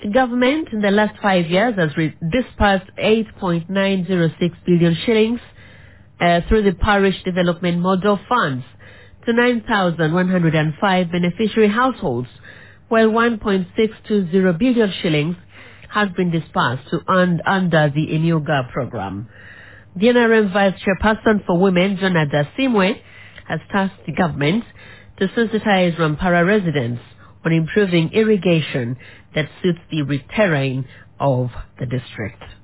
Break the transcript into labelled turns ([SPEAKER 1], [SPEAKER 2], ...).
[SPEAKER 1] government in the last 5 years has dispersed 8.906 billion shillings through the Parish Development Model Funds to 9,105 beneficiary households, while 1.620 billion shillings has been dispersed to under the Enuga program. The NRM Vice Chairperson for Women, Jonada Simwe, has tasked the government to sensitize Rampara residents on improving irrigation that suits the terrain of the district.